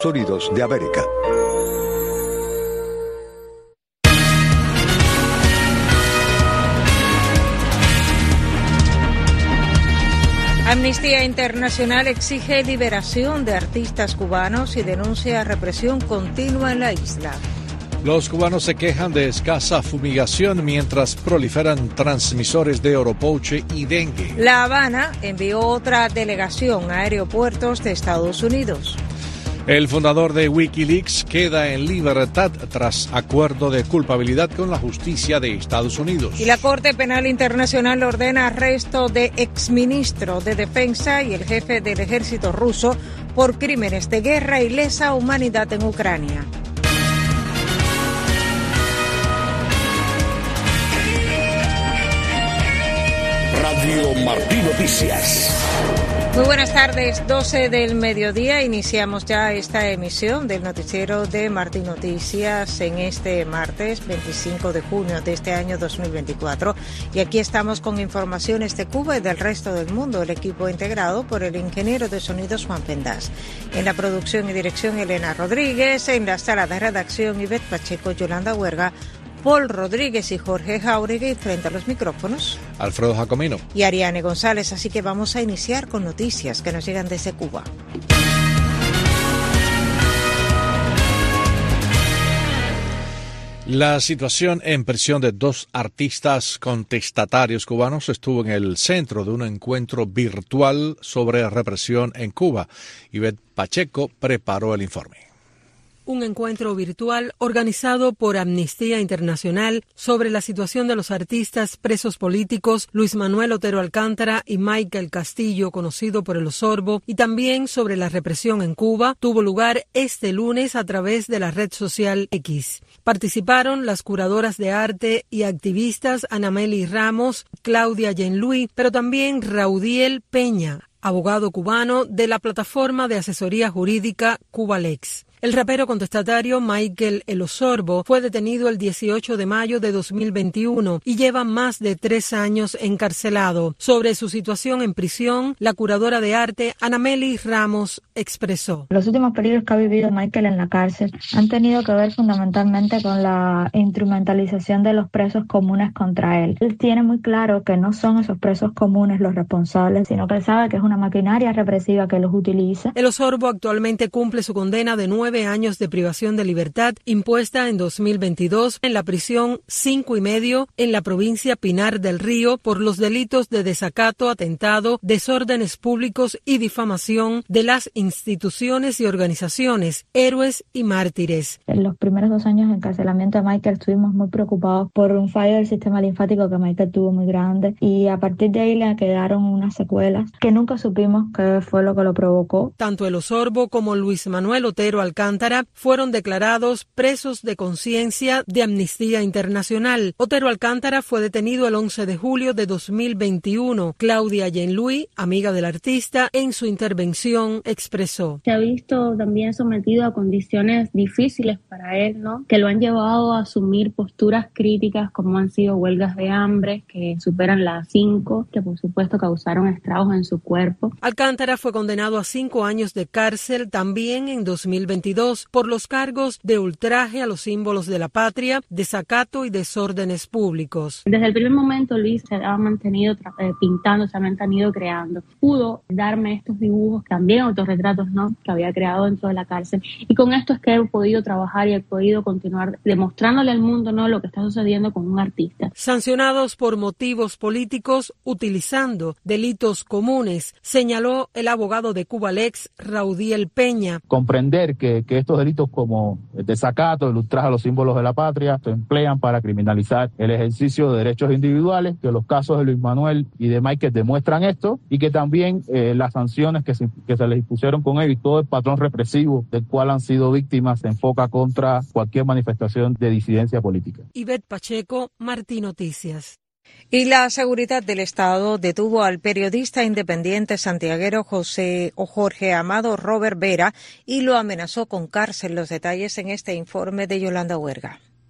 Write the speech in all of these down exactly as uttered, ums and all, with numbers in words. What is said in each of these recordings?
Unidos de América. Amnistía Internacional exige liberación de artistas cubanos y denuncia represión continua en la isla. Los cubanos se quejan de escasa fumigación mientras proliferan transmisores de oropouche y dengue. La Habana envió otra delegación a aeropuertos de Estados Unidos. El fundador de Wikileaks queda en libertad tras acuerdo de culpabilidad con la justicia de Estados Unidos. Y la Corte Penal Internacional ordena arresto de exministro de Defensa y el jefe del ejército ruso por crímenes de guerra y lesa humanidad en Ucrania. Radio Martí Noticias. Muy buenas tardes, doce del mediodía. Iniciamos ya esta emisión del noticiero de Martí Noticias en este martes veinticinco de junio de este año dos mil veinticuatro. Y aquí estamos con informaciones de Cuba y del resto del mundo. El equipo integrado por el ingeniero de sonidos Juan Pendas. En la producción y dirección Elena Rodríguez. En la sala de redacción Ivette Pacheco, Yolanda Huerga, Paul Rodríguez y Jorge Jauregui, frente a los micrófonos Alfredo Jacomino y Ariane González. Así que vamos a iniciar con noticias que nos llegan desde Cuba. La situación en prisión de dos artistas contestatarios cubanos estuvo en el centro de un encuentro virtual sobre represión en Cuba. Ivette Pacheco preparó el informe. Un encuentro virtual organizado por Amnistía Internacional sobre la situación de los artistas presos políticos Luis Manuel Otero Alcántara y Michael Castillo, conocido por el Osorbo, y también sobre la represión en Cuba, tuvo lugar este lunes a través de la red social X. Participaron las curadoras de arte y activistas Anameli Ramos, Claudia Yenluy, pero también Raudiel Peña, abogado cubano de la plataforma de asesoría jurídica Cubalex. El rapero contestatario Michael El Osorbo fue detenido el dieciocho de mayo de dos mil veintiuno y lleva más de tres años encarcelado. Sobre su situación en prisión, la curadora de arte Anameli Ramos expresó: Los últimos peligros que ha vivido Michael en la cárcel han tenido que ver fundamentalmente con la instrumentalización de los presos comunes contra él. Él tiene muy claro que no son esos presos comunes los responsables, sino que él sabe que es una maquinaria represiva que los utiliza. El Osorbo actualmente cumple su condena de nueve años de privación de libertad impuesta en dos mil veintidós en la prisión cinco y medio en la provincia Pinar del Río por los delitos de desacato, atentado, desórdenes públicos y difamación de las instituciones y organizaciones, héroes y mártires. En los primeros dos años de encarcelamiento de Michael estuvimos muy preocupados por un fallo del sistema linfático que Michael tuvo muy grande y a partir de ahí le quedaron unas secuelas que nunca supimos qué fue lo que lo provocó. Tanto el Osorbo como Luis Manuel Otero Alcántara fueron declarados presos de conciencia de Amnistía Internacional. Otero Alcántara fue detenido el once de julio de dos mil veintiuno. Claudia Yenluy, amiga del artista, en su intervención expresó: Se ha visto también sometido a condiciones difíciles para él, ¿no? Que lo han llevado a asumir posturas críticas como han sido huelgas de hambre que superan las cinco, que por supuesto causaron estragos en su cuerpo. Alcántara fue condenado a cinco años de cárcel también en dos mil veintidós por los cargos de ultraje a los símbolos de la patria, desacato y desórdenes públicos. Desde el primer momento Luis se ha mantenido eh, pintando, se ha mantenido creando. Pudo darme estos dibujos, también autorretratos, ¿no?, que había creado dentro de la cárcel. Y con esto es que he podido trabajar y he podido continuar demostrándole al mundo, ¿no?, lo que está sucediendo con un artista. Sancionados por motivos políticos utilizando delitos comunes, señaló el abogado de Cubalex, Raudiel Peña. Comprender que que estos delitos como el desacato, el ultraje a los símbolos de la patria, se emplean para criminalizar el ejercicio de derechos individuales, que los casos de Luis Manuel y de Michael demuestran esto, y que también eh, las sanciones que se, que se les impusieron con él y todo el patrón represivo del cual han sido víctimas se enfoca contra cualquier manifestación de disidencia política. Ivette Pacheco, Martí Noticias. Y la seguridad del Estado detuvo al periodista independiente santiaguero José o Jorge Amado Robert Vera y lo amenazó con cárcel. Los detalles en este informe de Yolanda Huerga.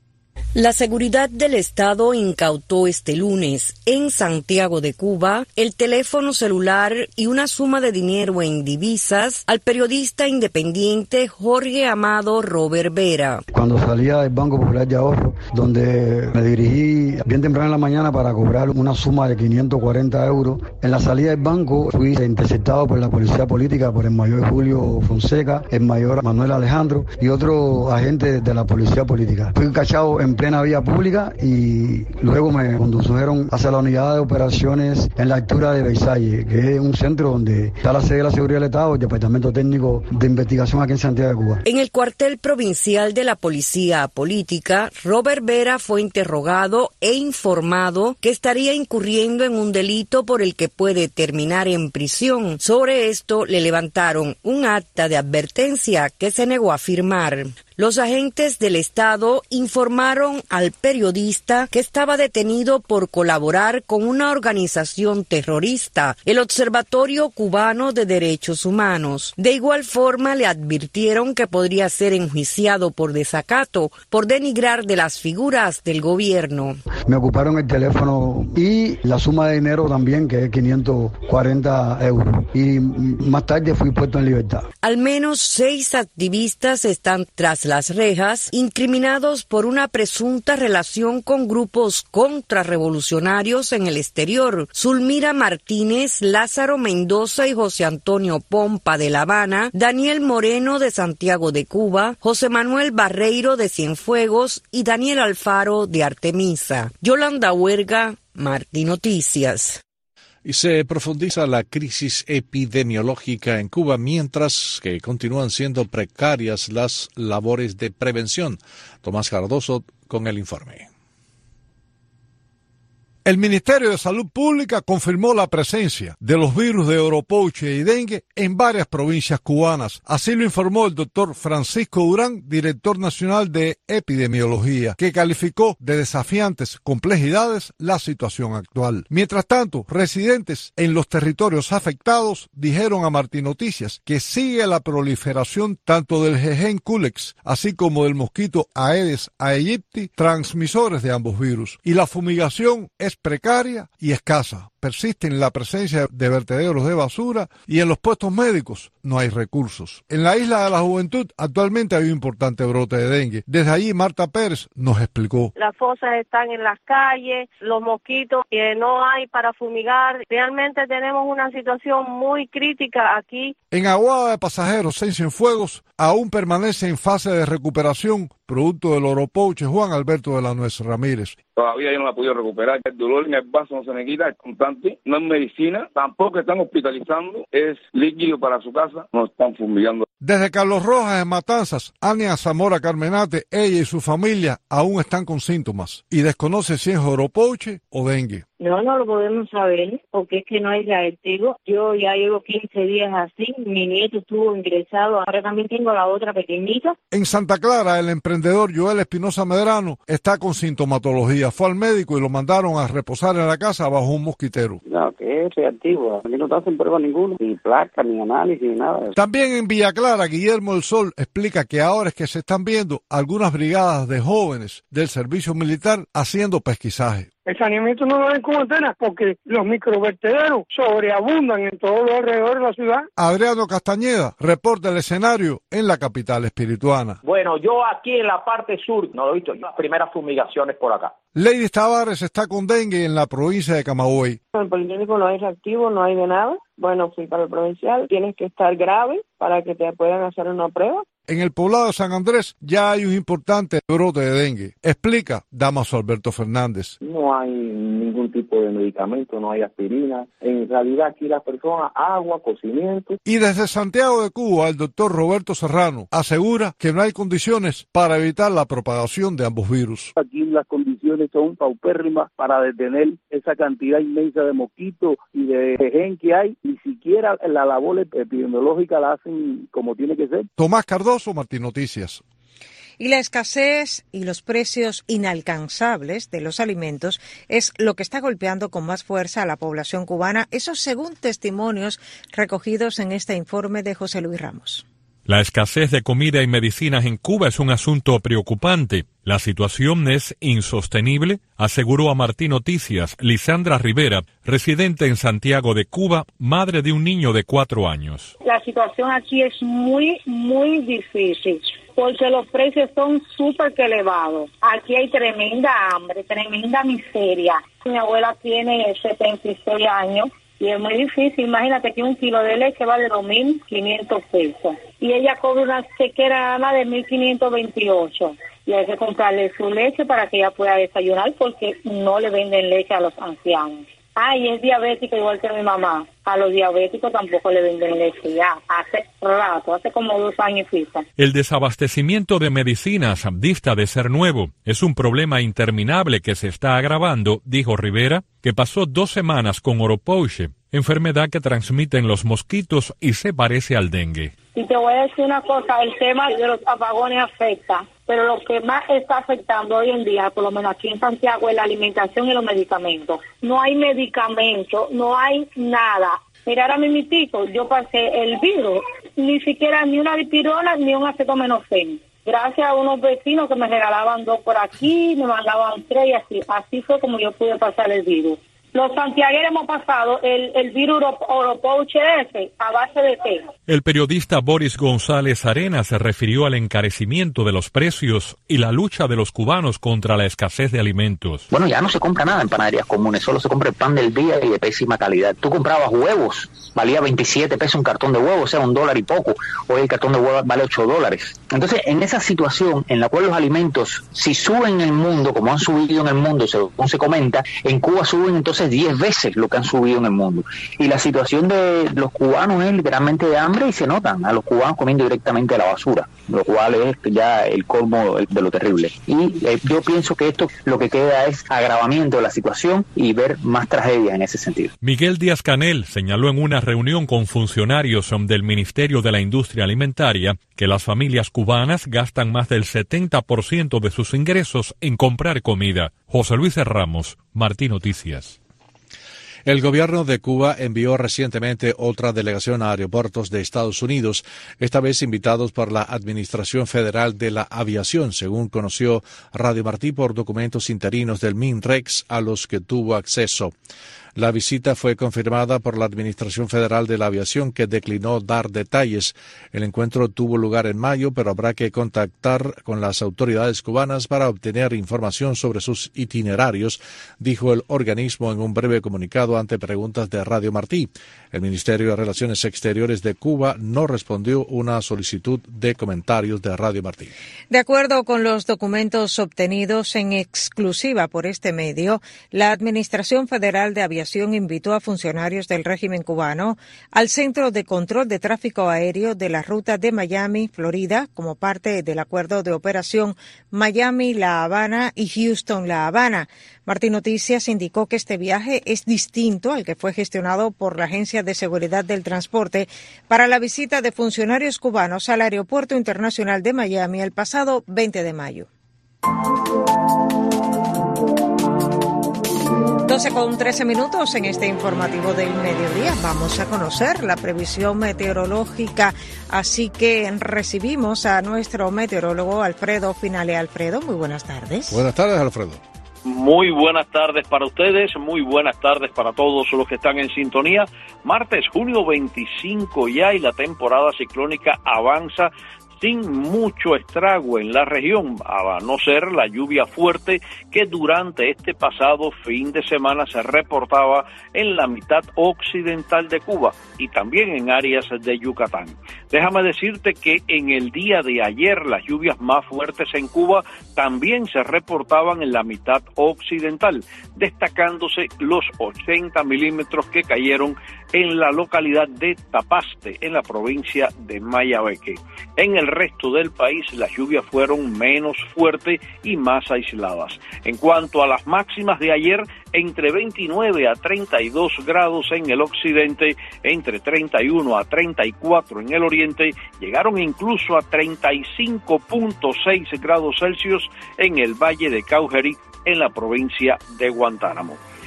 La seguridad del Estado incautó este lunes en Santiago de Cuba el teléfono celular y una suma de dinero en divisas al periodista independiente Jorge Amado Robert Vera. Cuando salía del Banco Popular de Ahorro, donde me dirigí bien temprano en la mañana para cobrar una suma de quinientos cuarenta euros, en la salida del banco fui interceptado por la policía política, por el mayor Julio Fonseca, el mayor Manuel Alejandro y otros agentes de la policía política. Fui cachado en plena vía pública y luego me condujeron hacia la unidad de operaciones en la altura de Versalles, que es un centro donde está la sede de la seguridad del Estado, el Departamento Técnico de Investigación aquí en Santiago de Cuba. En el cuartel provincial de la Policía Política, Robert Vera fue interrogado e informado que estaría incurriendo en un delito por el que puede terminar en prisión. Sobre esto le levantaron un acta de advertencia que se negó a firmar. Los agentes del Estado informaron al periodista que estaba detenido por colaborar con una organización terrorista, el Observatorio Cubano de Derechos Humanos. De igual forma, le advirtieron que podría ser enjuiciado por desacato, por denigrar de las figuras del gobierno. Me ocuparon el teléfono y la suma de dinero también, que es quinientos cuarenta euros. Y más tarde fui puesto en libertad. Al menos seis activistas están tras las rejas, incriminados por una presunta relación con grupos contrarrevolucionarios en el exterior. Zulmira Martínez, Lázaro Mendoza y José Antonio Pompa de La Habana, Daniel Moreno de Santiago de Cuba, José Manuel Barreiro de Cienfuegos y Daniel Alfaro de Artemisa. Yolanda Huerga, Martí Noticias. Y se profundiza la crisis epidemiológica en Cuba, mientras que continúan siendo precarias las labores de prevención. Tomás Cardoso con el informe. El Ministerio de Salud Pública confirmó la presencia de los virus de oropouche y dengue en varias provincias cubanas. Así lo informó el doctor Francisco Durán, director nacional de epidemiología, que calificó de desafiantes complejidades la situación actual. Mientras tanto, residentes en los territorios afectados dijeron a Martí Noticias que sigue la proliferación tanto del Jejen culex, así como del mosquito Aedes aegypti, transmisores de ambos virus, y la fumigación es precaria y escasa. Persiste en la presencia de vertederos de basura y en los puestos médicos no hay recursos. En la Isla de la Juventud actualmente hay un importante brote de dengue. Desde allí Marta Pérez nos explicó. Las fosas están en las calles, los mosquitos que no hay para fumigar. Realmente tenemos una situación muy crítica aquí. En Aguada de Pasajeros, en Cienfuegos, aún permanece en fase de recuperación producto del oropouche Juan Alberto de la Nuez Ramírez. Todavía yo no la he podido recuperar. El dolor en el vaso no se me quita, es constante. No es medicina, tampoco están hospitalizando. Es líquido para su casa, no están fumigando. Desde Carlos Rojas en Matanzas, Ania Zamora Carmenate, ella y su familia aún están con síntomas y desconoce si es oropouche o dengue. No, no lo podemos saber porque es que no hay reactivo. Yo ya llevo quince días así, mi nieto estuvo ingresado, ahora también tengo la otra pequeñita. En Santa Clara, el emprendedor Joel Espinosa Medrano está con sintomatología. Fue al médico y lo mandaron a reposar en la casa bajo un mosquitero. No, que es reactivo. A mí no te hacen prueba ninguna, ni placa, ni análisis, ni nada. También en Villa Clara, Guillermo del Sol explica que ahora es que se están viendo algunas brigadas de jóvenes del servicio militar haciendo pesquisaje. El saneamiento no lo ven como antena porque los microvertederos sobreabundan en todos los alrededores de la ciudad. Adriano Castañeda reporta el escenario en la capital espirituana. Bueno, yo aquí en la parte sur, no lo he visto, las primeras fumigaciones por acá. Lady Tavares está con dengue en la provincia de Camagüey. En el Politécnico no hay reactivo, no hay de nada. Bueno, fui para el provincial, tienes que estar grave para que te puedan hacer una prueba. En el poblado de San Andrés ya hay un importante brote de dengue. Explica Damaso Alberto Fernández. No hay ningún tipo de medicamento, no hay aspirina. En realidad aquí las personas, agua, cocimiento. Y desde Santiago de Cuba, el doctor Roberto Serrano asegura que no hay condiciones para evitar la propagación de ambos virus. Aquí las condiciones son paupérrimas para detener esa cantidad inmensa de mosquitos y de gen que hay. Ni siquiera la labor epidemiológica la hacen como tiene que ser. Tomás Cardoso, Martí Noticias. Y la escasez y los precios inalcanzables de los alimentos es lo que está golpeando con más fuerza a la población cubana, eso según testimonios recogidos en este informe de José Luis Ramos. La escasez de comida y medicinas en Cuba es un asunto preocupante. La situación es insostenible, aseguró a Martí Noticias Lisandra Rivera, residente en Santiago de Cuba, madre de un niño de cuatro años. La situación aquí es muy, muy difícil, porque los precios son súper elevados. Aquí hay tremenda hambre, tremenda miseria. Mi abuela tiene setenta y seis años. Y es muy difícil, imagínate que un kilo de leche vale dos mil quinientos pesos. Y ella cobra una chequera nada más de mil quinientos veintiocho. Y hay que comprarle su leche para que ella pueda desayunar porque no le venden leche a los ancianos. Ah, y es diabética igual que mi mamá. A los diabéticos tampoco le venden leche ya. Hace rato, hace como dos años y pico. El desabastecimiento de medicinas dista de ser nuevo. Es un problema interminable que se está agravando, dijo Rivera, que pasó dos semanas con oropouche, enfermedad que transmiten los mosquitos y se parece al dengue. Y te voy a decir una cosa, el tema de los apagones afecta, pero lo que más está afectando hoy en día, por lo menos aquí en Santiago, es la alimentación y los medicamentos. No hay medicamento, no hay nada. Mira, ahora mismitico, yo pasé el virus, ni siquiera ni una dipirona ni un acetaminofén. Gracias a unos vecinos que me regalaban dos por aquí, me mandaban tres y así. Así fue como yo pude pasar el virus. Los santiagueros hemos pasado el, el virus oropouche ese a base de té. El periodista Boris González Arenas se refirió al encarecimiento de los precios y la lucha de los cubanos contra la escasez de alimentos. Bueno, ya no se compra nada en panaderías comunes, solo se compra el pan del día y de pésima calidad. Tú comprabas huevos, valía veintisiete pesos un cartón de huevos, o sea, un dólar y poco. Hoy el cartón de huevos vale ocho dólares. Entonces, en esa situación en la cual los alimentos, si suben en el mundo, como han subido en el mundo, según se comenta, en Cuba suben entonces diez veces lo que han subido en el mundo. Y la situación de los cubanos es literalmente de hambre y se notan a los cubanos comiendo directamente de la basura, lo cual es ya el colmo de lo terrible. Y eh, yo pienso que esto lo que queda es agravamiento de la situación y ver más tragedias en ese sentido. Miguel Díaz-Canel señaló en una reunión con funcionarios del Ministerio de la Industria Alimentaria que las familias cubanas gastan más del setenta por ciento de sus ingresos en comprar comida. José Luis Ramos, Martí Noticias. El gobierno de Cuba envió recientemente otra delegación a aeropuertos de Estados Unidos, esta vez invitados por la Administración Federal de la Aviación, según conoció Radio Martí por documentos interinos del MINREX a los que tuvo acceso. La visita fue confirmada por la Administración Federal de la Aviación, que declinó dar detalles. El encuentro tuvo lugar en mayo, pero habrá que contactar con las autoridades cubanas para obtener información sobre sus itinerarios, dijo el organismo en un breve comunicado ante preguntas de Radio Martí. El Ministerio de Relaciones Exteriores de Cuba no respondió una solicitud de comentarios de Radio Martí. De acuerdo con los documentos obtenidos en exclusiva por este medio, la Administración Federal de Aviación invitó a funcionarios del régimen cubano al Centro de Control de Tráfico Aéreo de la ruta de Miami, Florida, como parte del acuerdo de operación Miami-La Habana y Houston-La Habana. Martí Noticias indicó que este viaje es distinto al que fue gestionado por la Agencia de Seguridad del Transporte para la visita de funcionarios cubanos al Aeropuerto Internacional de Miami el pasado veinte de mayo. doce con trece minutos en este informativo del mediodía. Vamos a conocer la previsión meteorológica, así que recibimos a nuestro meteorólogo Alfredo Finale. Alfredo, muy buenas tardes. Buenas tardes, Alfredo. Muy buenas tardes para ustedes, muy buenas tardes para todos los que están en sintonía. Martes, junio veinticinco ya, y la temporada ciclónica avanza sin mucho estrago en la región, a no ser la lluvia fuerte que durante este pasado fin de semana se reportaba en la mitad occidental de Cuba y también en áreas de Yucatán. Déjame decirte que en el día de ayer las lluvias más fuertes en Cuba también se reportaban en la mitad occidental, destacándose los ochenta milímetros que cayeron en la localidad de Tapaste, en la provincia de Mayabeque. En el resto del país las lluvias fueron menos fuertes y más aisladas. En cuanto a las máximas de ayer, entre veintinueve a treinta y dos grados en el occidente, entre treinta y uno a treinta y cuatro en el oriente, llegaron incluso a treinta y cinco punto seis grados Celsius en el Valle de Caujerí, en la provincia de Guantánamo.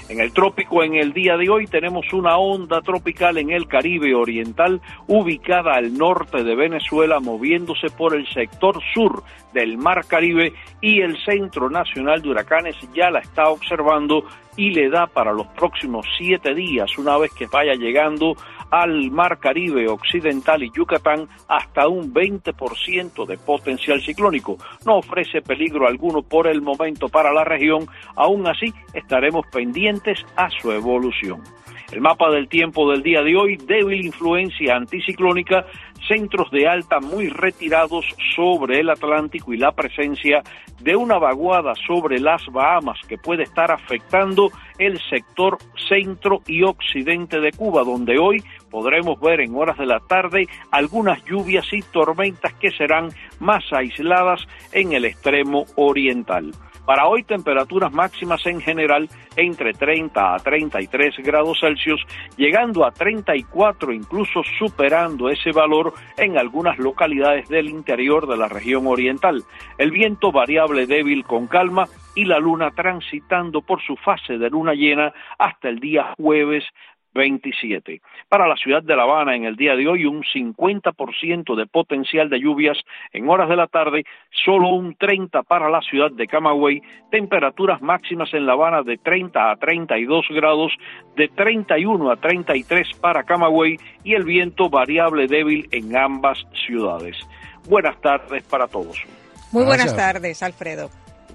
En el trópico, en el día de hoy, tenemos una onda tropical en el Caribe Oriental, ubicada al norte de Venezuela, moviéndose por el sector sur del Mar Caribe, y el Centro Nacional de Huracanes ya la está observando y le da para los próximos siete días, una vez que vaya llegando al Mar Caribe Occidental y Yucatán, hasta un veinte por ciento de potencial ciclónico. No ofrece peligro alguno por el momento para la región, aún así estaremos pendientes a su evolución. El mapa del tiempo del día de hoy: débil influencia anticiclónica, centros de alta muy retirados sobre el Atlántico y la presencia de una vaguada sobre las Bahamas que puede estar afectando el sector centro y occidente de Cuba, donde hoy podremos ver en horas de la tarde algunas lluvias y tormentas que serán más aisladas en el extremo oriental. Para hoy, temperaturas máximas en general entre treinta a treinta y tres grados Celsius, llegando a treinta y cuatro, incluso superando ese valor en algunas localidades del interior de la región oriental. El viento variable débil con calma y la luna transitando por su fase de luna llena hasta el día jueves veintisiete. Para la ciudad de La Habana, en el día de hoy, un cincuenta por ciento de potencial de lluvias en horas de la tarde, solo un treinta para la ciudad de Camagüey, temperaturas máximas en La Habana de treinta a treinta y dos grados, de treinta y uno a treinta y tres para Camagüey, y el viento variable débil en ambas ciudades. Buenas tardes para todos. Muy buenas tardes, Alfredo.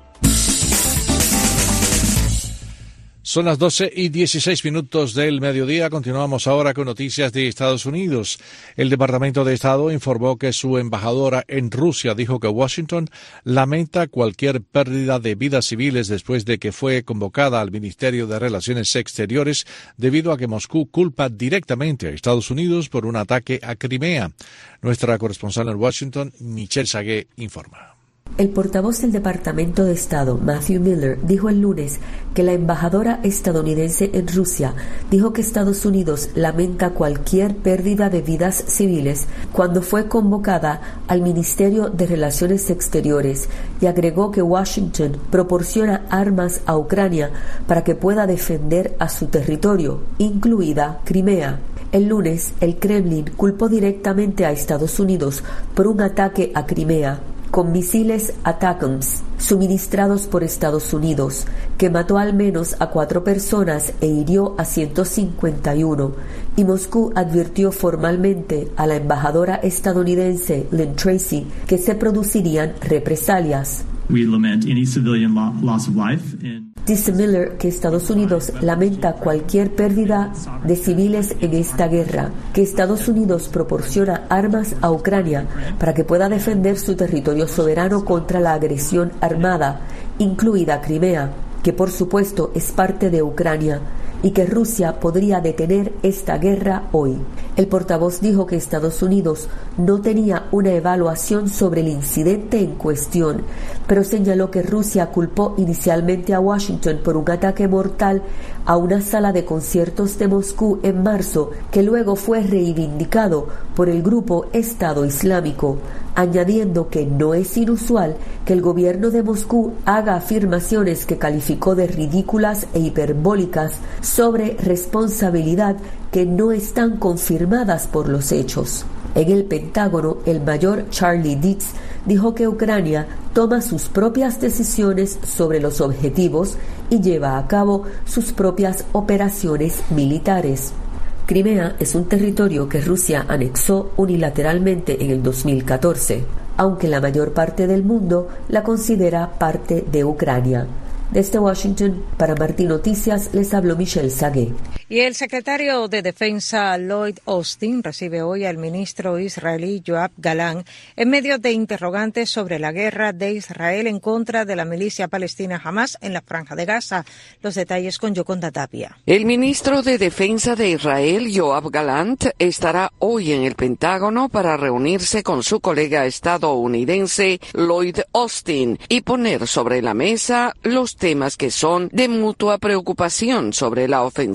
Son las doce y dieciséis minutos del mediodía. Continuamos ahora con noticias de Estados Unidos. El Departamento de Estado informó que su embajadora en Rusia dijo que Washington lamenta cualquier pérdida de vidas civiles después de que fue convocada al Ministerio de Relaciones Exteriores debido a que Moscú culpa directamente a Estados Unidos por un ataque a Crimea. Nuestra corresponsal en Washington, Michelle Sagué, informa. El portavoz del Departamento de Estado, Matthew Miller, dijo el lunes que la embajadora estadounidense en Rusia dijo que Estados Unidos lamenta cualquier pérdida de vidas civiles cuando fue convocada al Ministerio de Relaciones Exteriores, y agregó que Washington proporciona armas a Ucrania para que pueda defender a su territorio, incluida Crimea. El lunes, el Kremlin culpó directamente a Estados Unidos por un ataque a Crimea con misiles ATACMS suministrados por Estados Unidos, que mató al menos a cuatro personas e hirió a ciento cincuenta y uno, y Moscú advirtió formalmente a la embajadora estadounidense Lynn Tracy que se producirían represalias. We lament any civilian loss of life and Dice Miller que Estados Unidos lamenta cualquier pérdida de civiles en esta guerra, que Estados Unidos proporciona armas a Ucrania para que pueda defender su territorio soberano contra la agresión armada, incluida Crimea, que por supuesto es parte de Ucrania, y que Rusia podría detener esta guerra hoy. El portavoz dijo que Estados Unidos no tenía una evaluación sobre el incidente en cuestión, pero señaló que Rusia culpó inicialmente a Washington por un ataque mortal a una sala de conciertos de Moscú en marzo, que luego fue reivindicado por el grupo Estado Islámico, añadiendo que no es inusual que el gobierno de Moscú haga afirmaciones que calificó de ridículas e hiperbólicas sobre responsabilidad que no están confirmadas por los hechos. En el Pentágono, el mayor Charlie Dietz dijo que Ucrania toma sus propias decisiones sobre los objetivos y lleva a cabo sus propias operaciones militares. Crimea es un territorio que Rusia anexó unilateralmente en el dos mil catorce, aunque la mayor parte del mundo la considera parte de Ucrania. Desde Washington, para Martín Noticias, les habló Michelle Sagué. Y el secretario de Defensa Lloyd Austin recibe hoy al ministro israelí Yoav Gallant en medio de interrogantes sobre la guerra de Israel en contra de la milicia palestina Hamas en la Franja de Gaza. Los detalles con Yoconda Tapia. El ministro de Defensa de Israel, Yoav Gallant, estará hoy en el Pentágono para reunirse con su colega estadounidense Lloyd Austin y poner sobre la mesa los temas que son de mutua preocupación sobre la ofensiva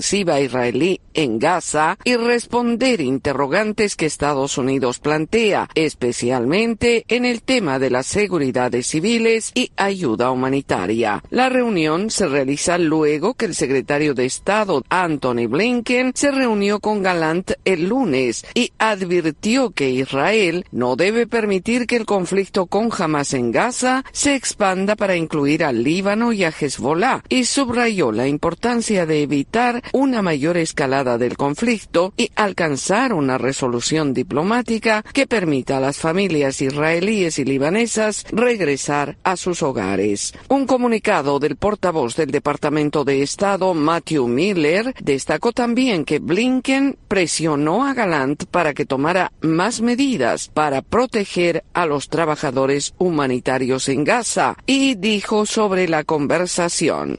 israelí en Gaza y responder interrogantes que Estados Unidos plantea, especialmente en el tema de la seguridad de civiles y ayuda humanitaria. La reunión se realiza luego que el secretario de Estado, Antony Blinken, se reunió con Gallant el lunes y advirtió que Israel no debe permitir que el conflicto con Hamas en Gaza se expanda para incluir al Líbano y a Hezbollah, y subrayó la importancia de evitar una mayor escalada del conflicto y alcanzar una resolución diplomática que permita a las familias israelíes y libanesas regresar a sus hogares. Un comunicado del portavoz del Departamento de Estado, Matthew Miller, destacó también que Blinken presionó a Gallant para que tomara más medidas para proteger a los trabajadores humanitarios en Gaza y dijo sobre la conversación.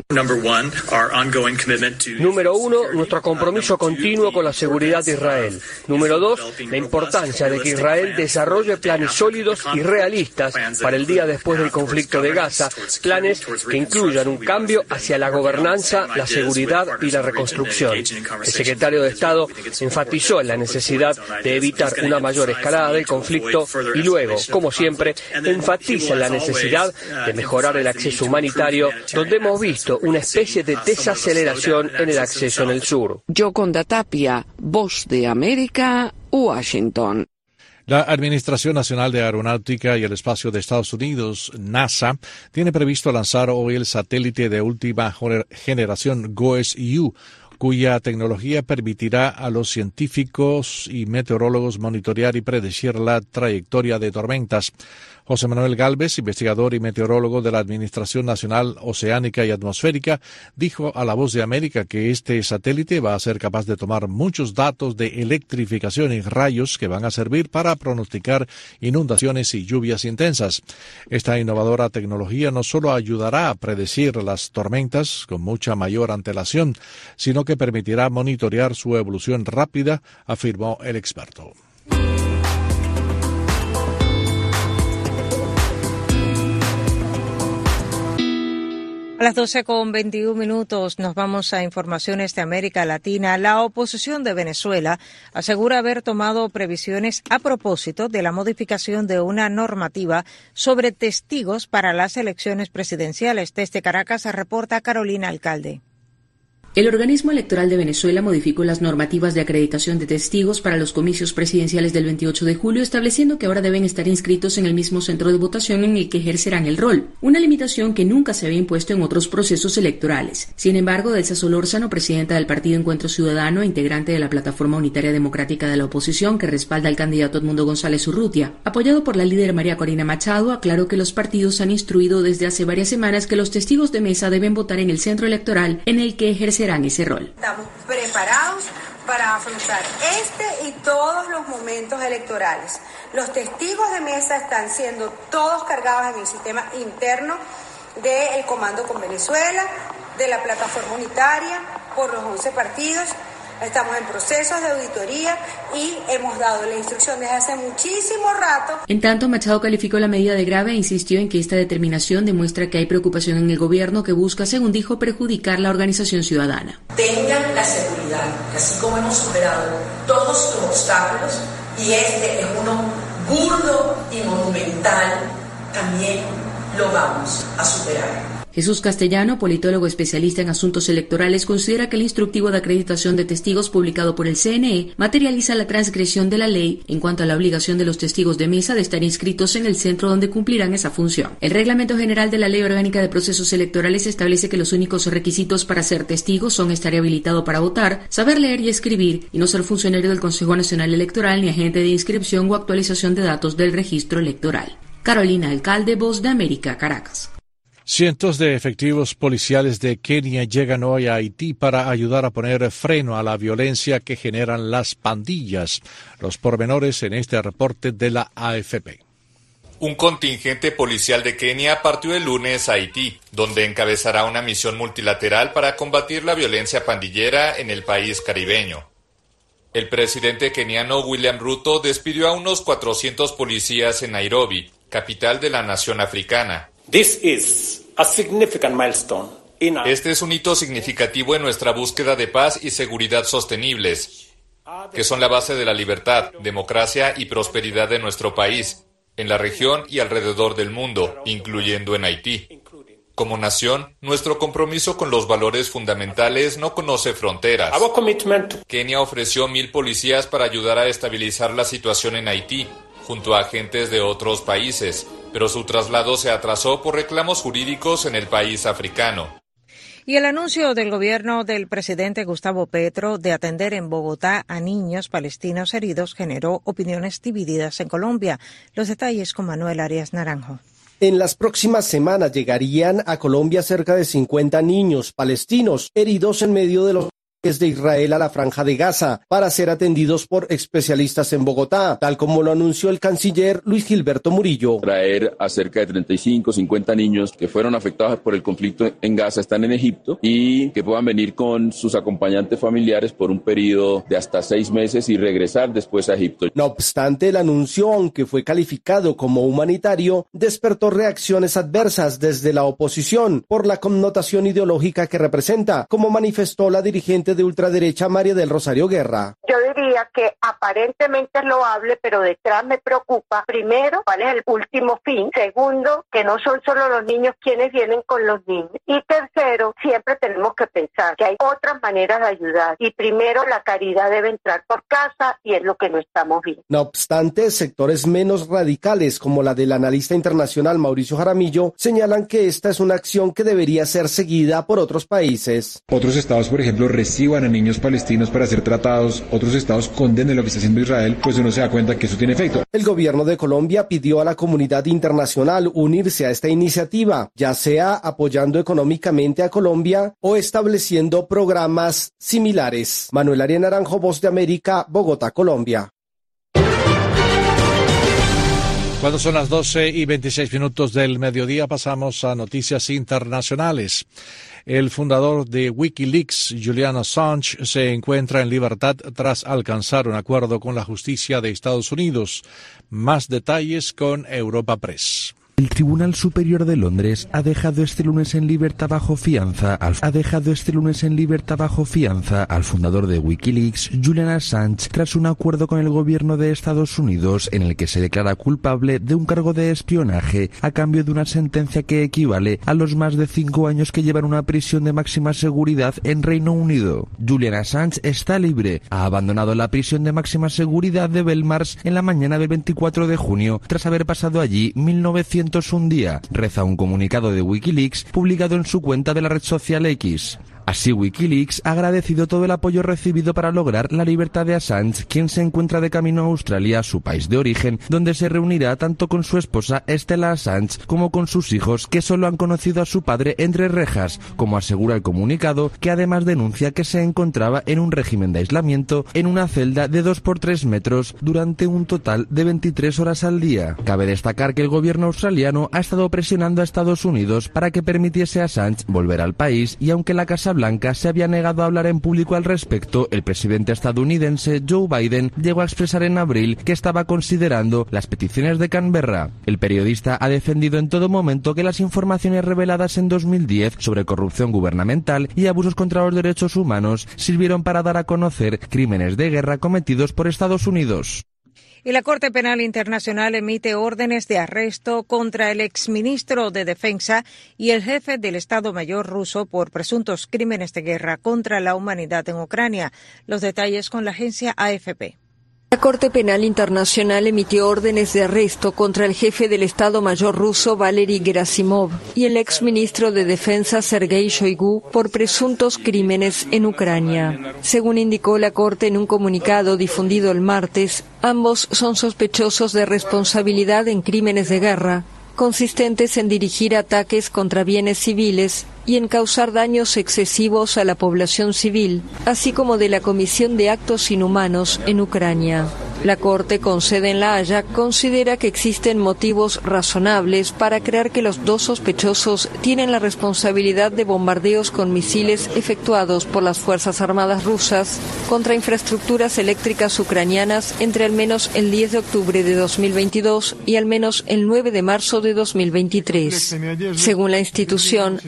Número uno, nuestro compromiso continuo con la seguridad de Israel. Número dos, la importancia de que Israel desarrolle planes sólidos y realistas para el día después del conflicto de Gaza, planes que incluyan un cambio hacia la gobernanza, la seguridad y la reconstrucción. El secretario de Estado enfatizó en la necesidad de evitar una mayor escalada del conflicto y luego, como siempre, enfatiza en la necesidad de mejorar el acceso humanitario, donde hemos visto una especie de desaceleración en el acceso en el sur. Yoconda Tapia, Voz de América, Washington. La Administración Nacional de Aeronáutica y el Espacio de Estados Unidos, NASA, tiene previsto lanzar hoy el satélite de última generación GOES-U, cuya tecnología permitirá a los científicos y meteorólogos monitorear y predecir la trayectoria de tormentas. José Manuel Gálvez, investigador y meteorólogo de la Administración Nacional Oceánica y Atmosférica, dijo a La Voz de América que este satélite va a ser capaz de tomar muchos datos de electrificación y rayos que van a servir para pronosticar inundaciones y lluvias intensas. Esta innovadora tecnología no solo ayudará a predecir las tormentas con mucha mayor antelación, sino que permitirá monitorear su evolución rápida, afirmó el experto. A las doce con veintiún minutos nos vamos a informaciones de América Latina. La oposición de Venezuela asegura haber tomado previsiones a propósito de la modificación de una normativa sobre testigos para las elecciones presidenciales. Desde Caracas reporta Carolina Alcalde. El organismo electoral de Venezuela modificó las normativas de acreditación de testigos para los comicios presidenciales del veintiocho de julio, estableciendo que ahora deben estar inscritos en el mismo centro de votación en el que ejercerán el rol, una limitación que nunca se había impuesto en otros procesos electorales. Sin embargo, Delsa Solórzano, presidenta del Partido Encuentro Ciudadano e integrante de la Plataforma Unitaria Democrática de la Oposición, que respalda al candidato Edmundo González Urrutia, apoyado por la líder María Corina Machado, aclaró que los partidos han instruido desde hace varias semanas que los testigos de mesa deben votar en el centro electoral en el que ejercerán ese rol. Estamos preparados para afrontar este y todos los momentos electorales. Los testigos de mesa están siendo todos cargados en el sistema interno del Comando con Venezuela, de la Plataforma Unitaria, por los once partidos. Estamos en procesos de auditoría y hemos dado la instrucción desde hace muchísimo rato. En tanto, Machado calificó la medida de grave e insistió en que esta determinación demuestra que hay preocupación en el gobierno que busca, según dijo, perjudicar la organización ciudadana. Tengan la seguridad que así como hemos superado todos los obstáculos, y este es uno burdo y monumental, también lo vamos a superar. Jesús Castellano, politólogo especialista en asuntos electorales, considera que el instructivo de acreditación de testigos publicado por el C N E materializa la transgresión de la ley en cuanto a la obligación de los testigos de mesa de estar inscritos en el centro donde cumplirán esa función. El Reglamento General de la Ley Orgánica de Procesos Electorales establece que los únicos requisitos para ser testigos son estar habilitado para votar, saber leer y escribir y no ser funcionario del Consejo Nacional Electoral ni agente de inscripción o actualización de datos del registro electoral. Carolina Alcalde, Voz de América, Caracas. Cientos de efectivos policiales de Kenia llegan hoy a Haití para ayudar a poner freno a la violencia que generan las pandillas. Los pormenores en este reporte de la A F P. Un contingente policial de Kenia partió el lunes a Haití, donde encabezará una misión multilateral para combatir la violencia pandillera en el país caribeño. El presidente keniano William Ruto despidió a unos cuatrocientos policías en Nairobi, capital de la nación africana. This is a significant milestone Este es un hito significativo en nuestra búsqueda de paz y seguridad sostenibles, que son la base de la libertad, democracia y prosperidad de nuestro país, en la región y alrededor del mundo, incluyendo en Haití. Como nación, nuestro compromiso con los valores fundamentales no conoce fronteras. Kenia ofreció mil policías para ayudar a estabilizar la situación en Haití, junto a agentes de otros países, pero su traslado se atrasó por reclamos jurídicos en el país africano. Y el anuncio del gobierno del presidente Gustavo Petro de atender en Bogotá a niños palestinos heridos generó opiniones divididas en Colombia. Los detalles con Manuel Arias Naranjo. En las próximas semanas llegarían a Colombia cerca de cincuenta niños palestinos heridos en medio de los de Israel a la Franja de Gaza para ser atendidos por especialistas en Bogotá, tal como lo anunció el canciller Luis Gilberto Murillo. Traer a cerca de treinta y cinco, cincuenta niños que fueron afectados por el conflicto en Gaza, están en Egipto, y que puedan venir con sus acompañantes familiares por un periodo de hasta seis meses y regresar después a Egipto. No obstante, el anuncio, aunque fue calificado como humanitario, despertó reacciones adversas desde la oposición por la connotación ideológica que representa, como manifestó la dirigente de ultraderecha María del Rosario Guerra. Yo diría que aparentemente es loable, pero detrás me preocupa, primero, cuál es el último fin, segundo, que no son solo los niños quienes vienen con los niños, y tercero, siempre tenemos que pensar que hay otras maneras de ayudar, y primero la caridad debe entrar por casa, y es lo que no estamos viendo. No obstante, sectores menos radicales, como la del analista internacional Mauricio Jaramillo, señalan que esta es una acción que debería ser seguida por otros países. Otros estados, por ejemplo, reciban a niños palestinos para ser tratados, otros estados condenen lo que está haciendo Israel, pues uno se da cuenta que eso tiene efecto. El gobierno de Colombia pidió a la comunidad internacional unirse a esta iniciativa, ya sea apoyando económicamente a Colombia o estableciendo programas similares. Manuel Arias Naranjo, Voz de América, Bogotá, Colombia. Cuando son las doce y veintiséis minutos del mediodía, pasamos a noticias internacionales. El fundador de Wikileaks, Julian Assange, se encuentra en libertad tras alcanzar un acuerdo con la justicia de Estados Unidos. Más detalles con Europa Press. El Tribunal Superior de Londres ha dejado este lunes en libertad bajo fianza al, ha dejado este lunes en libertad bajo fianza al fundador de Wikileaks, Julian Assange, tras un acuerdo con el gobierno de Estados Unidos en el que se declara culpable de un cargo de espionaje a cambio de una sentencia que equivale a los más de cinco años que llevan una prisión de máxima seguridad en Reino Unido. Julian Assange está libre. Ha abandonado la prisión de máxima seguridad de Belmarsh en la mañana del veinticuatro de junio, tras haber pasado allí mil novecientos un día, reza un comunicado de Wikileaks publicado en su cuenta de la red social X. Así, Wikileaks ha agradecido todo el apoyo recibido para lograr la libertad de Assange, quien se encuentra de camino a Australia, su país de origen, donde se reunirá tanto con su esposa Stella Assange como con sus hijos, que solo han conocido a su padre entre rejas, como asegura el comunicado, que además denuncia que se encontraba en un régimen de aislamiento en una celda de dos por tres metros durante un total de veintitrés horas al día. Cabe destacar que el gobierno australiano ha estado presionando a Estados Unidos para que permitiese a Assange volver al país, y aunque la Casa Blanca se había negado a hablar en público al respecto, el presidente estadounidense Joe Biden llegó a expresar en abril que estaba considerando las peticiones de Canberra. El periodista ha defendido en todo momento que las informaciones reveladas en dos mil diez sobre corrupción gubernamental y abusos contra los derechos humanos sirvieron para dar a conocer crímenes de guerra cometidos por Estados Unidos. Y la Corte Penal Internacional emite órdenes de arresto contra el exministro de Defensa y el jefe del Estado Mayor ruso por presuntos crímenes de guerra contra la humanidad en Ucrania. Los detalles con la agencia A F P. La Corte Penal Internacional emitió órdenes de arresto contra el jefe del Estado Mayor ruso Valery Gerasimov y el exministro de Defensa Sergei Shoigu por presuntos crímenes en Ucrania. Según indicó la Corte en un comunicado difundido el martes, ambos son sospechosos de responsabilidad en crímenes de guerra, consistentes en dirigir ataques contra bienes civiles y en causar daños excesivos a la población civil, así como de la comisión de actos inhumanos en Ucrania. La Corte, con sede en La Haya, considera que existen motivos razonables para creer que los dos sospechosos tienen la responsabilidad de bombardeos con misiles efectuados por las Fuerzas Armadas rusas contra infraestructuras eléctricas ucranianas entre al menos el diez de octubre de dos mil veintidós y al menos el nueve de marzo de dos mil veintitrés. Según la institución, aunque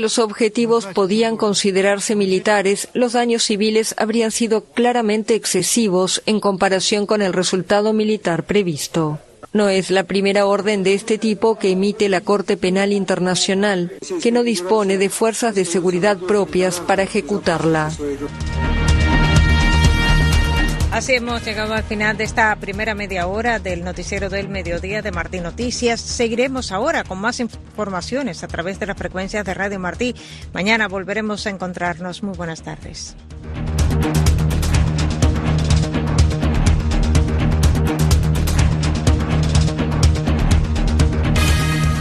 los objetivos podían considerarse militares, los daños civiles habrían sido claramente excesivos en comparación con el resultado militar previsto. No es la primera orden de este tipo que emite la Corte Penal Internacional, que no dispone de fuerzas de seguridad propias para ejecutarla. Así hemos llegado al final de esta primera media hora del noticiero del mediodía de Martí Noticias. Seguiremos ahora con más informaciones a través de las frecuencias de Radio Martí. Mañana volveremos a encontrarnos. Muy buenas tardes.